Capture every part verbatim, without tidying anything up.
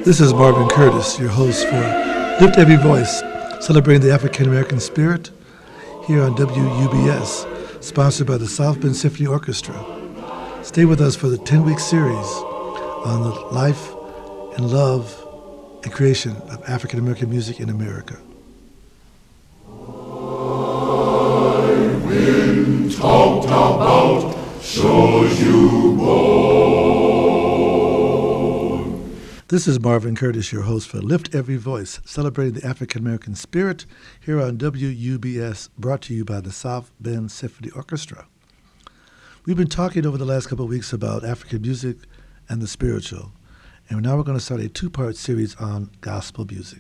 This is Marvin Curtis, your host for Lift Every Voice, celebrating the African American spirit here on W U B S, sponsored by the South Bend Symphony Orchestra. Stay with us for the ten-week series on the life and love and creation of African American music in America. I've been talked about, shows you born. This is Marvin Curtis, your host for Lift Every Voice, celebrating the African American spirit here on W U B S, brought to you by the South Bend Symphony Orchestra. We've been talking over the last couple of weeks about African music and the spiritual, and now we're going to start a two-part series on gospel music.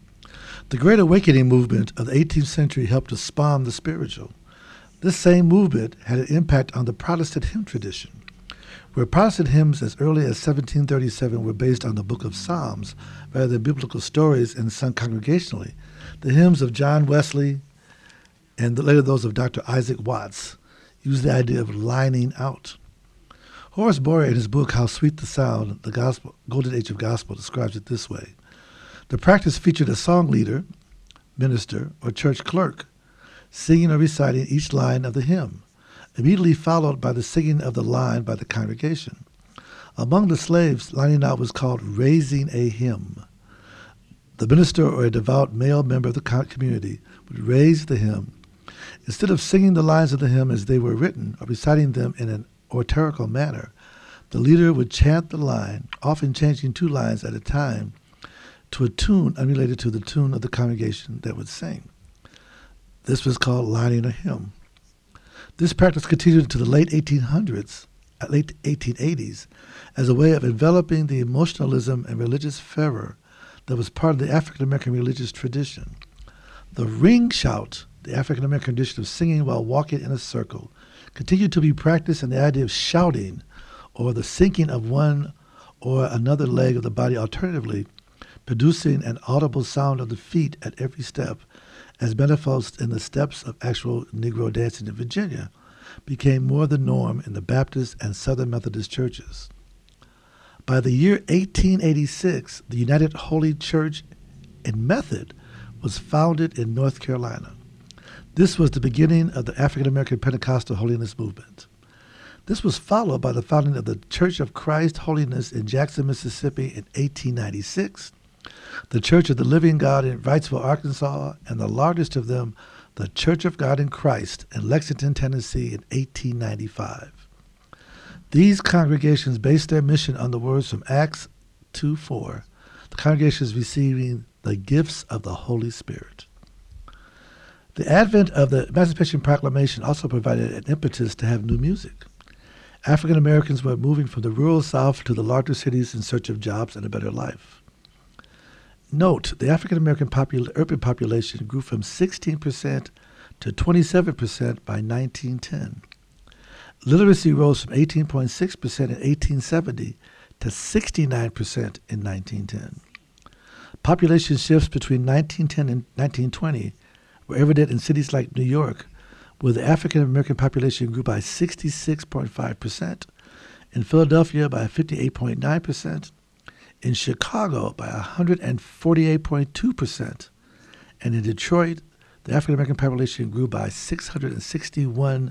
The Great Awakening movement of the eighteenth century helped to spawn the spiritual. This same movement had an impact on the Protestant hymn tradition, where Protestant hymns as early as seventeen thirty-seven were based on the book of Psalms rather than biblical stories and sung congregationally. The hymns of John Wesley and the, later those of Doctor Isaac Watts used the idea of lining out. Horace Boyer, in his book How Sweet the Sound, the Gospel, Golden Age of Gospel, describes it this way. The practice featured a song leader, minister, or church clerk singing or reciting each line of the hymn, immediately followed by the singing of the line by the congregation. Among the slaves, lining out was called raising a hymn. The minister or a devout male member of the community would raise the hymn. Instead of singing the lines of the hymn as they were written or reciting them in an oratorical manner, the leader would chant the line, often changing two lines at a time, to a tune unrelated to the tune of the congregation that would sing. This was called lining a hymn. This practice continued into the late eighteen hundreds, late eighteen eighties, as a way of enveloping the emotionalism and religious fervor that was part of the African American religious tradition. The ring shout, the African American tradition of singing while walking in a circle, continued to be practiced, and the idea of shouting or the sinking of one or another leg of the body alternatively, producing an audible sound of the feet at every step, as manifest in the steps of actual Negro dancing in Virginia, became more the norm in the Baptist and Southern Methodist churches. By the year eighteen eighty-six, the United Holy Church in Method was founded in North Carolina. This was the beginning of the African American Pentecostal Holiness movement. This was followed by the founding of the Church of Christ Holiness in Jackson, Mississippi in eighteen ninety-six, the Church of the Living God in Wrightsville, Arkansas, and the largest of them, the Church of God in Christ in Lexington, Tennessee in eighteen ninety-five. These congregations based their mission on the words from Acts two four, the congregations receiving the gifts of the Holy Spirit. The advent of the Emancipation Proclamation also provided an impetus to have new music. African Americans were moving from the rural South to the larger cities in search of jobs and a better life. Note, the African American popul- urban population grew from sixteen percent to twenty-seven percent by nineteen ten. Literacy rose from eighteen point six percent in eighteen seventy to sixty-nine percent in nineteen ten. Population shifts between nineteen ten and nineteen twenty were evident in cities like New York, where the African American population grew by sixty-six point five percent, in Philadelphia by fifty-eight point nine percent, in Chicago by one hundred forty-eight point two percent, and in Detroit, the African American population grew by six hundred sixty-one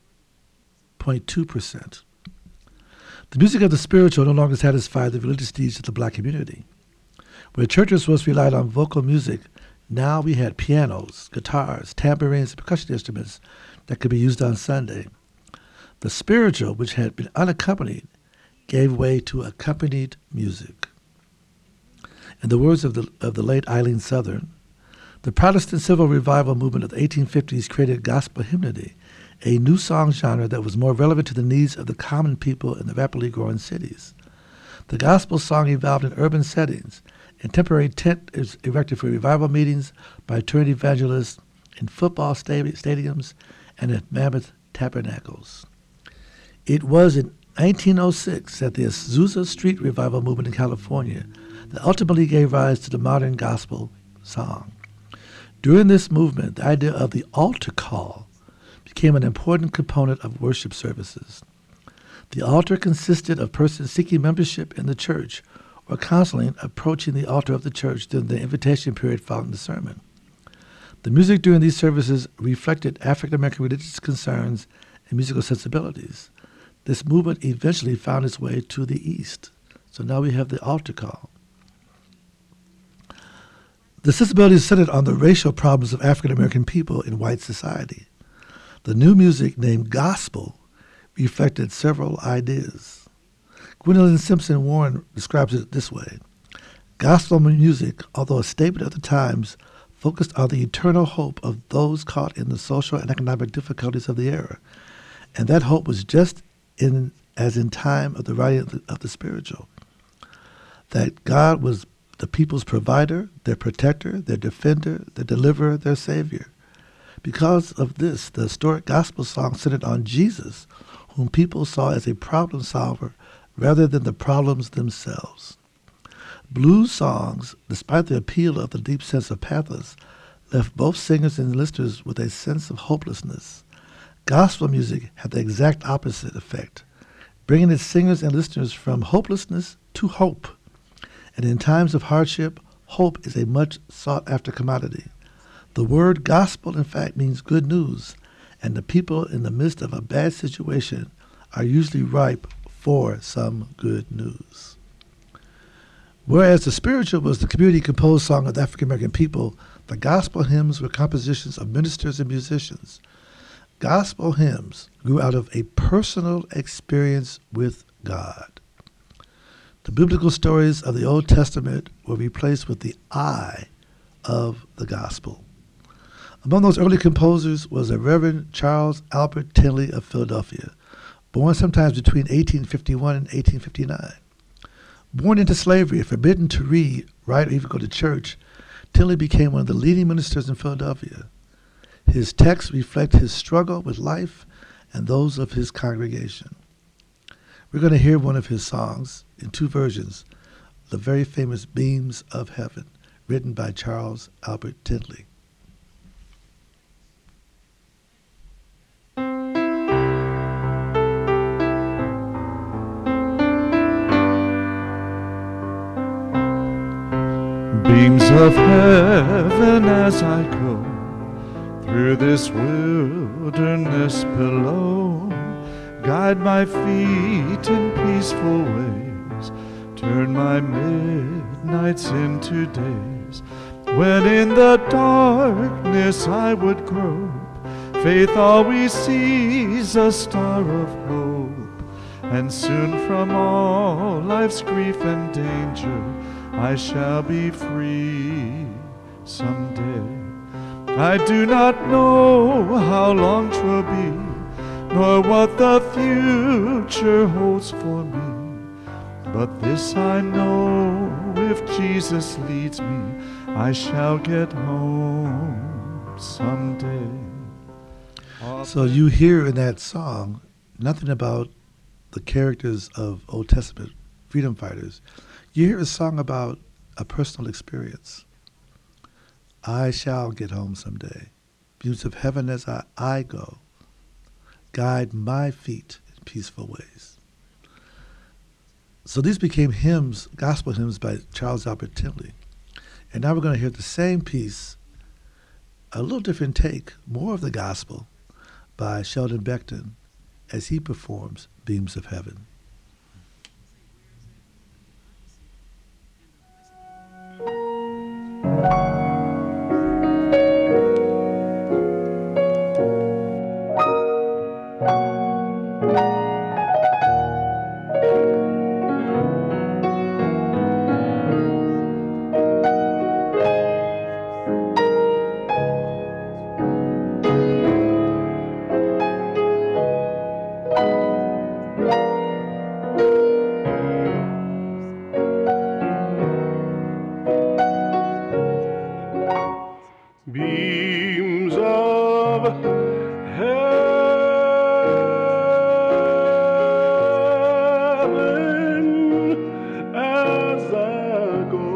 point two percent. The music of the spiritual no longer satisfied the religious needs of the black community. Where churches once relied on vocal music, now we had pianos, guitars, tambourines, and percussion instruments that could be used on Sunday. The spiritual, which had been unaccompanied, gave way to accompanied music. In the words of the, of the late Eileen Southern, the Protestant civil revival movement of the eighteen fifties created gospel hymnody, a new song genre that was more relevant to the needs of the common people in the rapidly growing cities. The gospel song evolved in urban settings, and temporary tent is erected for revival meetings by itinerant evangelists in football stadi- stadiums and at mammoth tabernacles. It was in nineteen oh six that the Azusa Street Revival movement in California that ultimately gave rise to the modern gospel song. During this movement, the idea of the altar call became an important component of worship services. The altar consisted of persons seeking membership in the church or counseling approaching the altar of the church during the invitation period following the sermon. The music during these services reflected African American religious concerns and musical sensibilities. This movement eventually found its way to the East. So now we have the altar call. The sensibilities centered on the racial problems of African American people in white society. The new music, named gospel, reflected several ideas. Gwendolyn Simpson Warren describes it this way. Gospel music, although a statement of the times, focused on the eternal hope of those caught in the social and economic difficulties of the era. And that hope was just in as in time of the writing of the, of the spiritual. That God was the people's provider, their protector, their defender, their deliverer, their savior. Because of this, the historic gospel song centered on Jesus, whom people saw as a problem solver rather than the problems themselves. Blues songs, despite the appeal of the deep sense of pathos, left both singers and listeners with a sense of hopelessness. Gospel music had the exact opposite effect, bringing its singers and listeners from hopelessness to hope. And in times of hardship, hope is a much sought-after commodity. The word gospel, in fact, means good news, and the people in the midst of a bad situation are usually ripe for some good news. Whereas the spiritual was the community-composed song of the African-American people, the gospel hymns were compositions of ministers and musicians. Gospel hymns grew out of a personal experience with God. The biblical stories of the Old Testament were replaced with the I of the gospel. Among those early composers was the Reverend Charles Albert Tindley of Philadelphia, born sometimes between eighteen fifty-one and eighteen fifty-nine. Born into slavery, forbidden to read, write, or even go to church, Tindley became one of the leading ministers in Philadelphia. His texts reflect his struggle with life and those of his congregation. We're going to hear one of his songs in two versions, the very famous Beams of Heaven, written by Charles Albert Tindley. Beams of heaven as I go through this wilderness below, guide my feet in peaceful ways, turn my midnights into days. When in the darkness I would grope, faith always sees a star of hope, and soon from all life's grief and danger I shall be free someday. I do not know how long 'twill be, nor what the future holds for me. But this I know, if Jesus leads me, I shall get home someday. So you hear in that song nothing about the characters of Old Testament freedom fighters. You hear a song about a personal experience. I shall get home someday. Beams of heaven as I, I go. Guide my feet in peaceful ways. So these became hymns, gospel hymns by Charles Albert Tindley. And now we're going to hear the same piece, a little different take, more of the gospel, by Sheldon Beckton as he performs Beams of Heaven. Beams of heaven as I go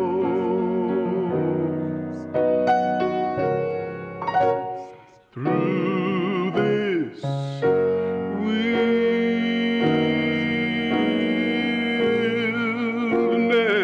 through this wilderness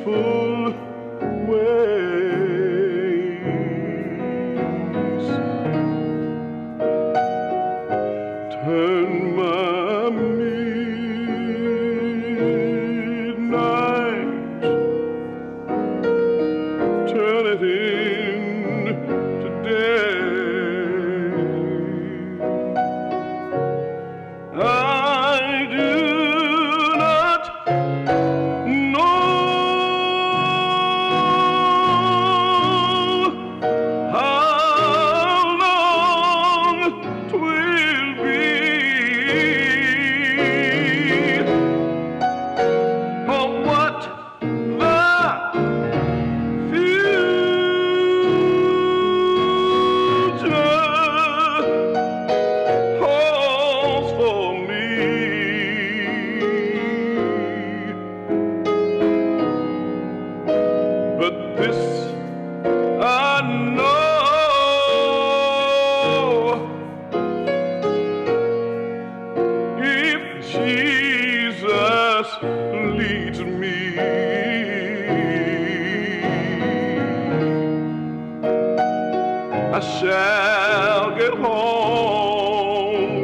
full ways. Turn my midnight, turn it into day. I do not know how long 'twill be, or what the future holds for me. But this I know, if Jesus leads me, I shall get home,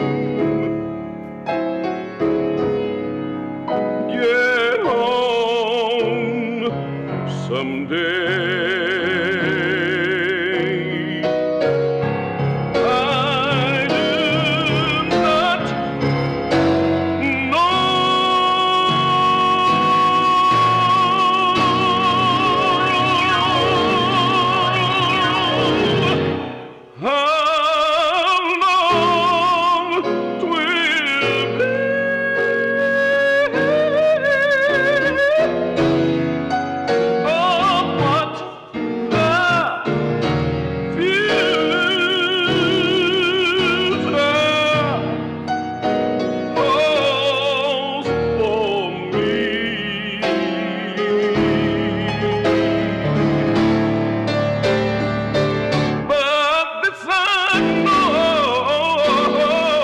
get home someday. I do not know how long 'twill be, or what the future holds for me. But this I know,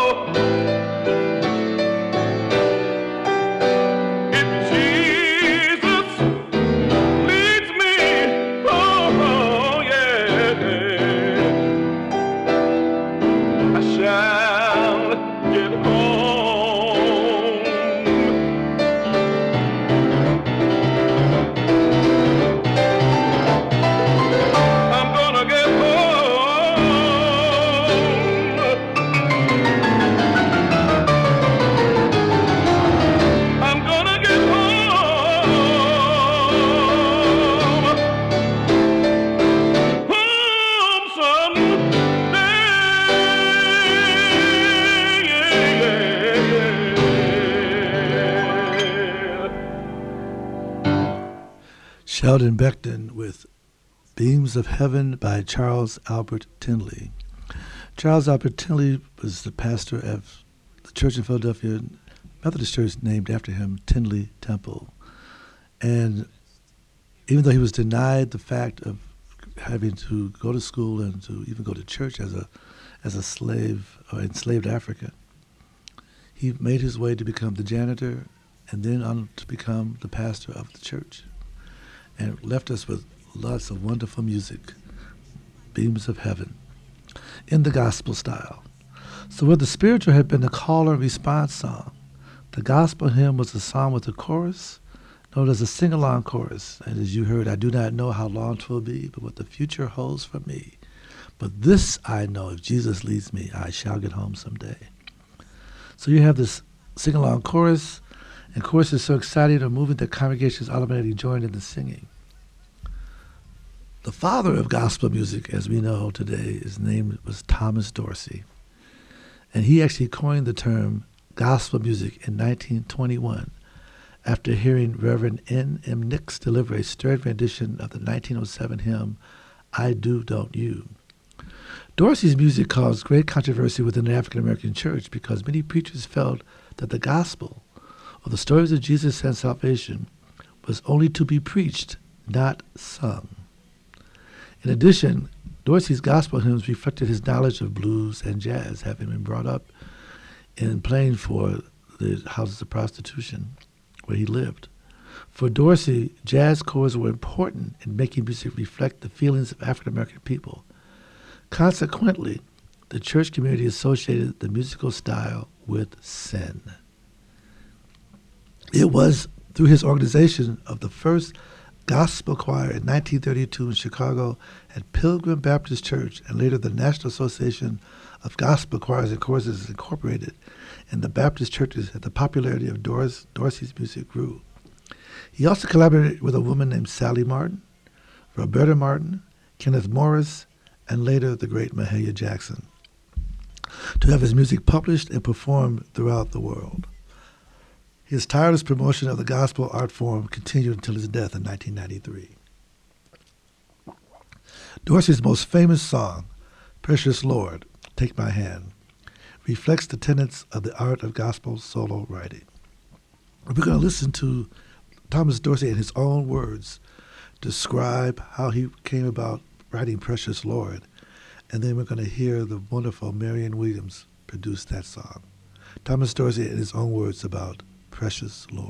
if Jesus leads me, oh yeah, I shall get home. I'm gonna get home. I'm gonna get home. Home someday. Sheldon Beckton with Beams of Heaven by Charles Albert Tindley. Charles Albert Tindley was the pastor of the church in Philadelphia, Methodist church named after him, Tindley Temple. And even though he was denied the fact of having to go to school and to even go to church as a as a slave or enslaved African, he made his way to become the janitor and then on to become the pastor of the church, and left us with lots of wonderful music, Beams of Heaven, in the gospel style. So where the spiritual had been the call and response song, the gospel hymn was a song with a chorus, known as a sing-along chorus. And as you heard, I do not know how long 'twill be, but what the future holds for me. But this I know, if Jesus leads me, I shall get home someday. So you have this sing-along chorus, and chorus is so exciting or moving that congregations automatically join in the singing. The father of gospel music, as we know today, his name was Thomas Dorsey. And he actually coined the term gospel music in nineteen twenty-one after hearing Reverend N M Nix deliver a stirred rendition of the nineteen oh seven hymn, I Do, Don't You. Dorsey's music caused great controversy within the African American church because many preachers felt that the gospel, or the stories of Jesus and salvation, was only to be preached, not sung. In addition, Dorsey's gospel hymns reflected his knowledge of blues and jazz, having been brought up in playing for the houses of prostitution where he lived. For Dorsey, jazz chords were important in making music reflect the feelings of African American people. Consequently, the church community associated the musical style with sin. It was through his organization of the first gospel choir in nineteen thirty-two in Chicago at Pilgrim Baptist Church, and later the National Association of Gospel Choirs and Choruses Incorporated in the Baptist churches, that the popularity of Doris, Dorsey's music grew. He also collaborated with a woman named Sally Martin, Roberta Martin, Kenneth Morris, and later the great Mahalia Jackson, to have his music published and performed throughout the world. His tireless promotion of the gospel art form continued until his death in nineteen ninety-three. Dorsey's most famous song, Precious Lord, Take My Hand, reflects the tenets of the art of gospel solo writing. We're going to listen to Thomas Dorsey in his own words describe how he came about writing Precious Lord, and then we're going to hear the wonderful Marion Williams produce that song. Thomas Dorsey in his own words about Precious Lord.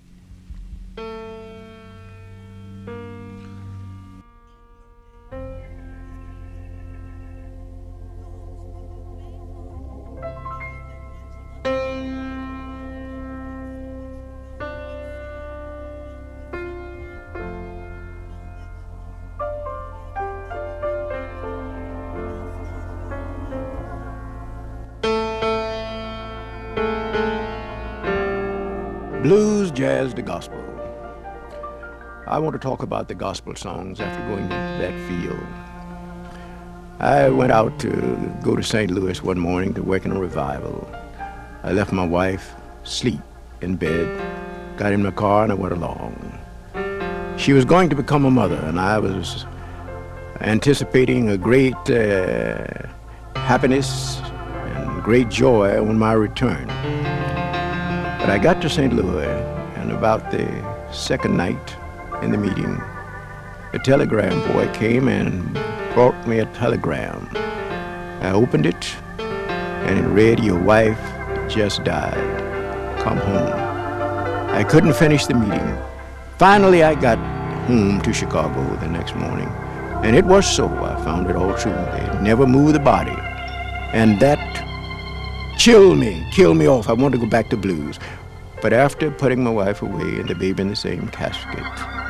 Blues, jazz, the gospel. I want to talk about the gospel songs after going to that field. I went out to go to Saint Louis one morning to work in a revival. I left my wife asleep in bed, got in my car, and I went along. She was going to become a mother, and I was anticipating a great uh, happiness and great joy on my return. But I got to Saint Louis, and about the second night in the meeting, a telegram boy came and brought me a telegram. I opened it, and it read, "Your wife just died. Come home." I couldn't finish the meeting. Finally, I got home to Chicago the next morning, and it was so. I found it all true. They never moved the body, and that chilled me, killed me off. I wanted to go back to blues. But after putting my wife away and the baby in the same casket,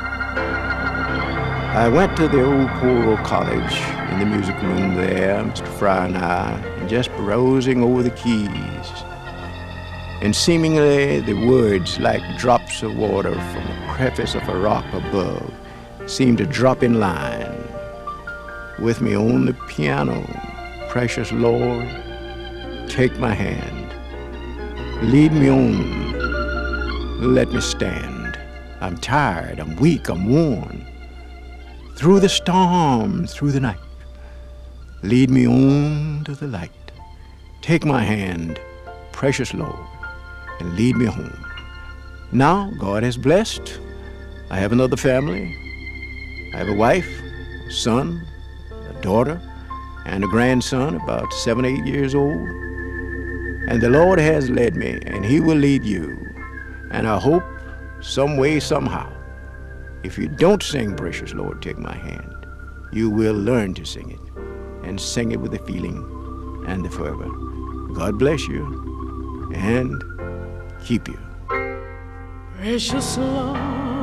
I went to the old Polo College in the music room there, Mister Fry and I, and just browsing over the keys. And seemingly the words, like drops of water from a crevice of a rock above, seemed to drop in line with me on the piano. Precious Lord, take my hand, lead me on, let me stand. I'm tired, I'm weak, I'm worn. Through the storm, through the night, lead me on to the light. Take my hand, precious Lord, and lead me home. Now, God has blessed. I have another family. I have a wife, a son, a daughter, and a grandson about seven, eight years old. And the Lord has led me, and He will lead you. And I hope some way, somehow, if you don't sing Precious Lord, Take My Hand, you will learn to sing it, and sing it with the feeling and the fervor. God bless you and keep you. Precious Lord,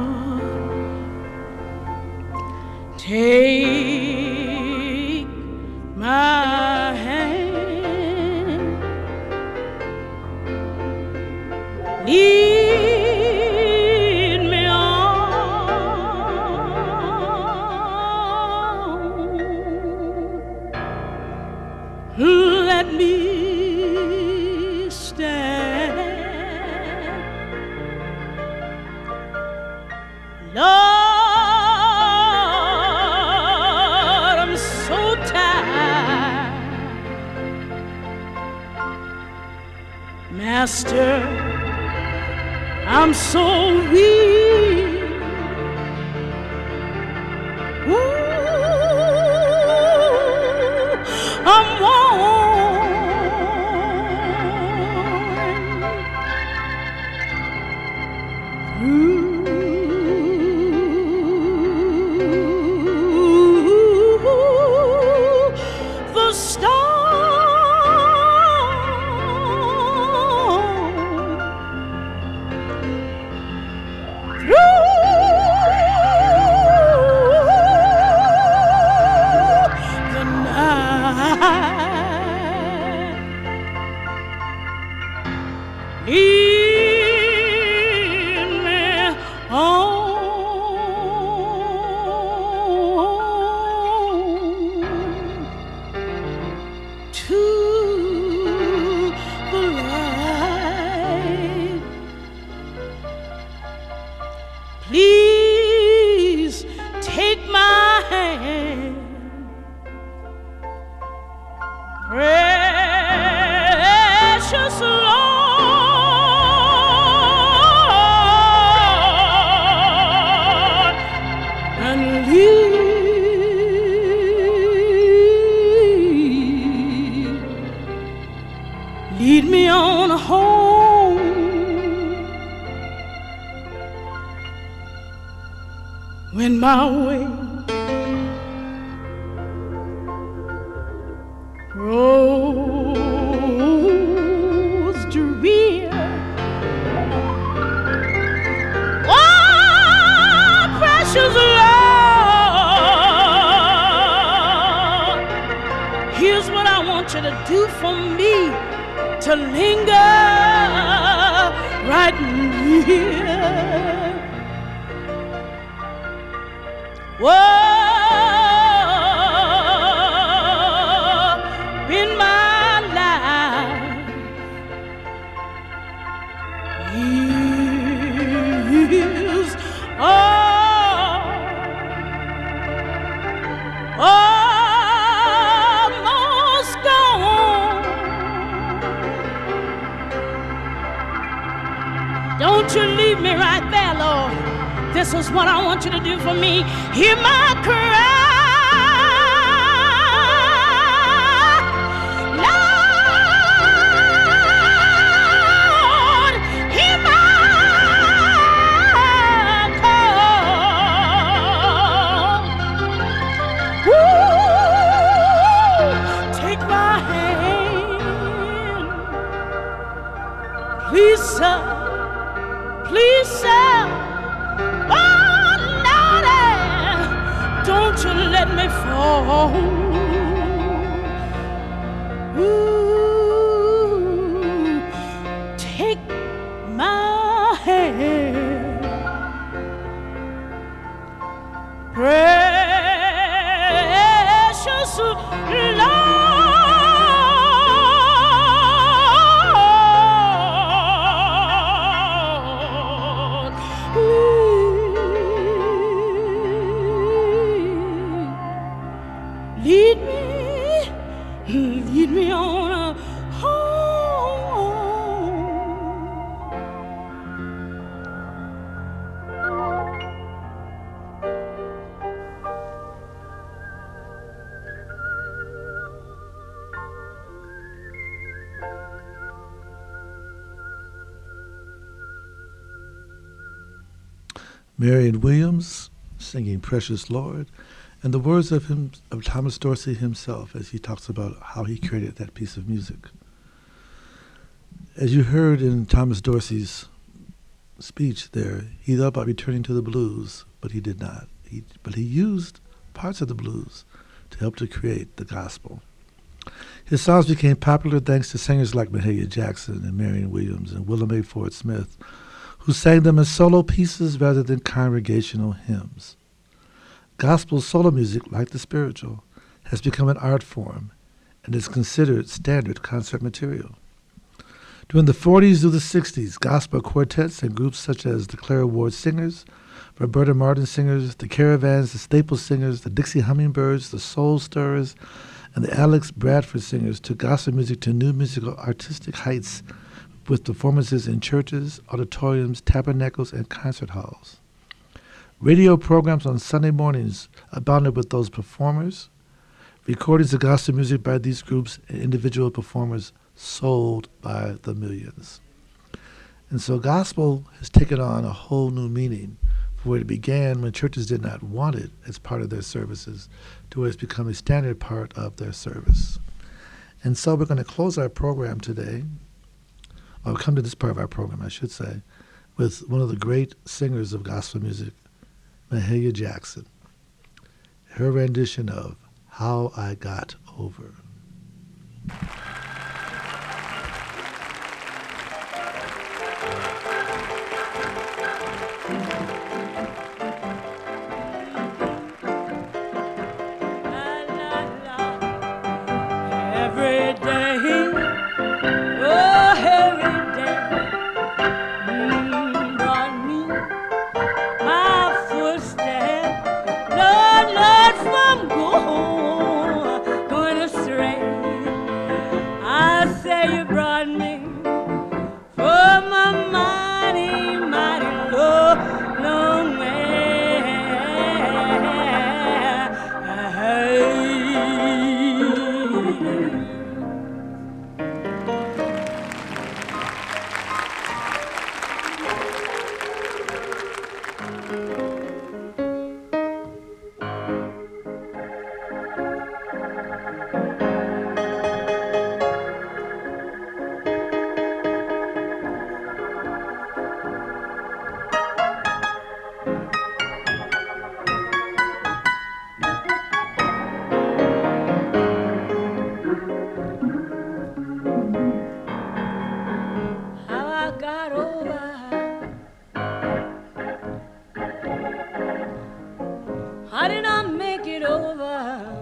take my hand, lead me on, let me stand. Lord, I'm so tired. Master, I'm so weak. Ooh, I'm worn. Ooh. lead, lead me on home. When my way grows drear, oh, precious Lord, here's what I want you to do for me, to linger right here. Whoa, in my life, is all, almost gone. Don't you leave me right there, Lord. This is what I want you to do for me. Hear my cry, Lord. Hear my call. Woo, take my hand, please, sir. Please, sir. Don't you let me fall. Ooh, take my hand, precious Lord. Lead me, lead me on a home. Marion Williams singing Precious Lord, and the words of him of Thomas Dorsey himself as he talks about how he created that piece of music. As you heard in Thomas Dorsey's speech there, he thought about returning to the blues, but he did not. He, but he used parts of the blues to help to create the gospel. His songs became popular thanks to singers like Mahalia Jackson and Marion Williams and Willa Mae Ford Smith, who sang them as solo pieces rather than congregational hymns. Gospel solo music, like the spiritual, has become an art form and is considered standard concert material. During the forties through the sixties, gospel quartets and groups such as the Clara Ward Singers, Roberta Martin Singers, the Caravans, the Staples Singers, the Dixie Hummingbirds, the Soul Stirrers, and the Alex Bradford Singers took gospel music to new musical artistic heights with performances in churches, auditoriums, tabernacles, and concert halls. Radio programs on Sunday mornings abounded with those performers. Recordings of gospel music by these groups and individual performers sold by the millions. And so gospel has taken on a whole new meaning from where it began when churches did not want it as part of their services to where it's become a standard part of their service. And so we're going to close our program today, or come to this part of our program, I should say, with one of the great singers of gospel music, Mahalia Jackson, her rendition of How I Got Over. Every day, oh, every day, mm, brought me my footsteps, Lord, Lord, from going, going astray. did I make it over?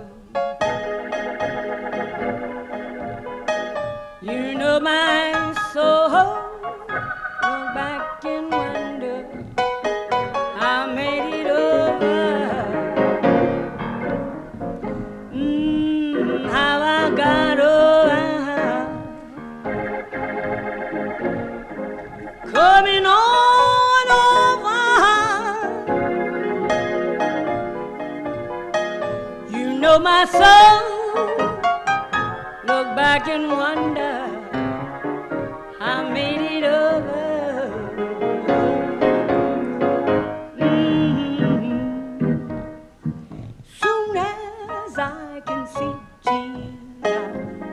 You know my soul. Look back and wonder I made it over. Mm, how I got over. Coming on over. You know my soul. Look back and wonder I made it over. Mm-hmm. Soon as I can see Jesus,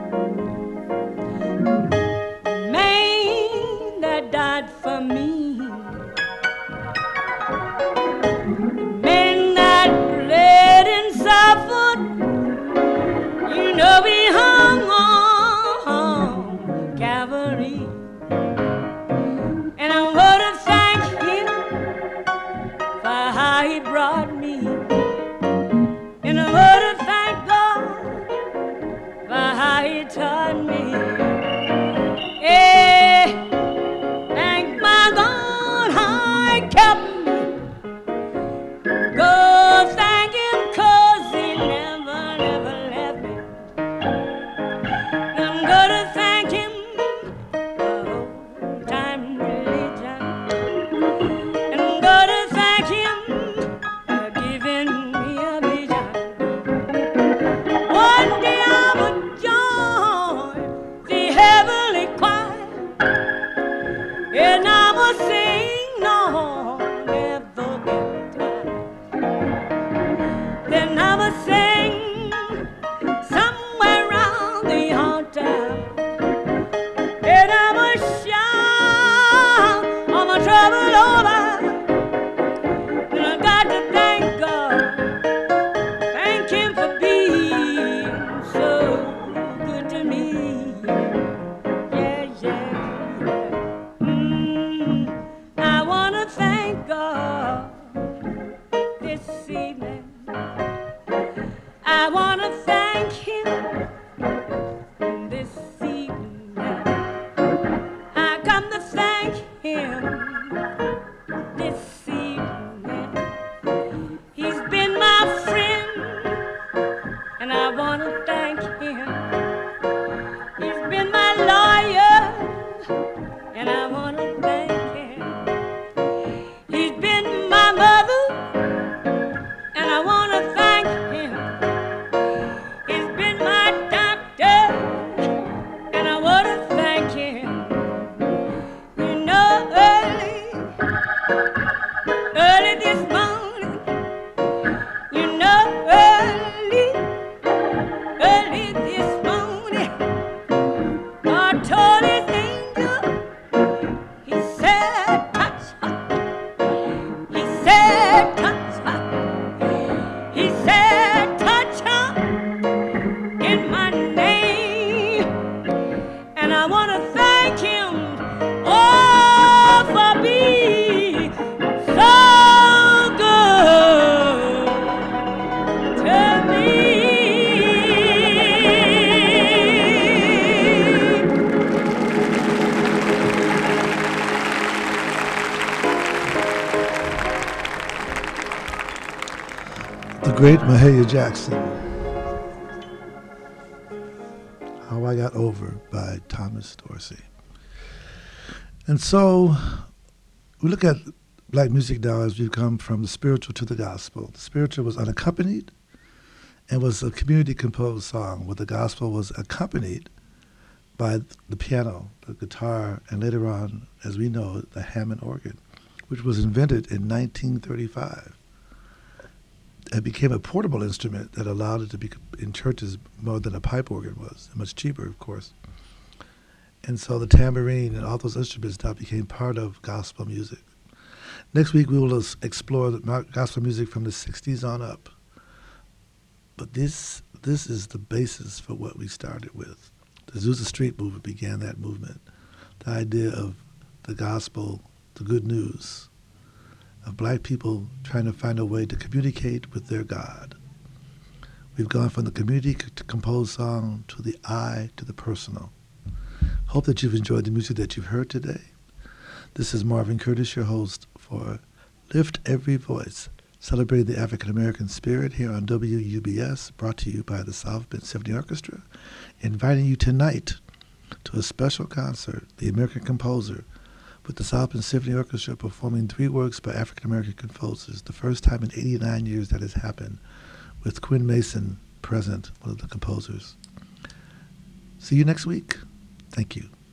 man that died for me, man that bled and suffered, you know he hung on Calvary. And I want to thank him for how he brought me. And I want to thank God for how he taught me. Hey, thank my God how he kept me. Go thank him 'cause he never, never left me. I'm gonna thank him for old time religion. And I'm gonna thank him for giving me a vision. One day I will join the heavenly choir, and I will sing, Lord, never get tired. Then I will sing somewhere around the altar, and I will shout all my trouble over. And I got to thank God, thank him for being so good to me. Yeah, yeah, yeah. Mm, I want to thank God this evening. I want to thank him this evening. I come to thank him this evening. He's been my friend, and I want to thank him. He's been my lawyer, and I want to thank him. He's been my mother, and I want to thank him. He's been my doctor, and I want to thank him. You know, early, early this morning, you know, early, early this morning, God told his angel, he said, touch her. He said, touch her. He said, touch her in my name. And I want to thank him, oh, for being so good to me. The great Mahalia Jackson. How I Got Over by Thomas Dorsey. And so we look at black music now as we've come from the spiritual to the gospel. The spiritual was unaccompanied and was a community-composed song, where the gospel was accompanied by the piano, the guitar, and later on, as we know, the Hammond organ, which was invented in nineteen thirty-five. It became a portable instrument that allowed it to be in churches more than a pipe organ was, much cheaper, of course. And so the tambourine and all those instruments now became part of gospel music. Next week we will explore the gospel music from the sixties on up. But this this is the basis for what we started with. The Azusa Street movement began that movement. The idea of the gospel, the good news, of black people trying to find a way to communicate with their God. We've gone from the community to composed song to the I to the personal. Hope that you've enjoyed the music that you've heard today. This is Marvin Curtis, your host for Lift Every Voice, celebrating the African American spirit here on W U B S, brought to you by the South Bend Symphony Orchestra, inviting you tonight to a special concert, The American Composer, with the South Bend Symphony Orchestra performing three works by African American composers, the first time in eighty-nine years that has happened, with Quinn Mason present, one of the composers. See you next week. Thank you.